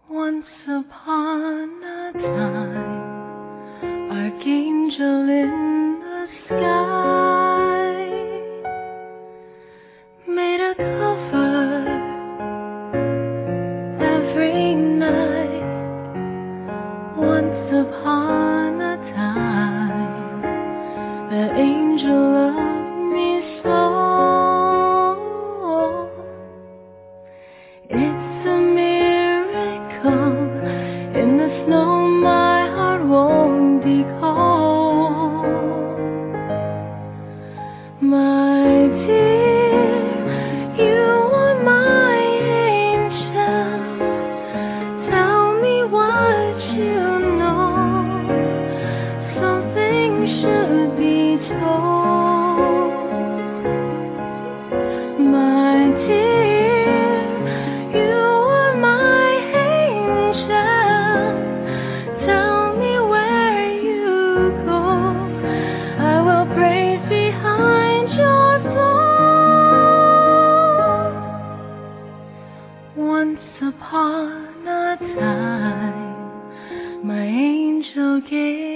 Once upon a time, archangel in the sky made a cover every night. Once upon a time, the angel loved me so. It's a miracle. In the snow my heart won't be cold. My dear, you are my angel. Tell me what you know. Something should be told. My dear, you are my angel. Tell me where you go. I will praise behind your throne. Once upon a time, my angel gave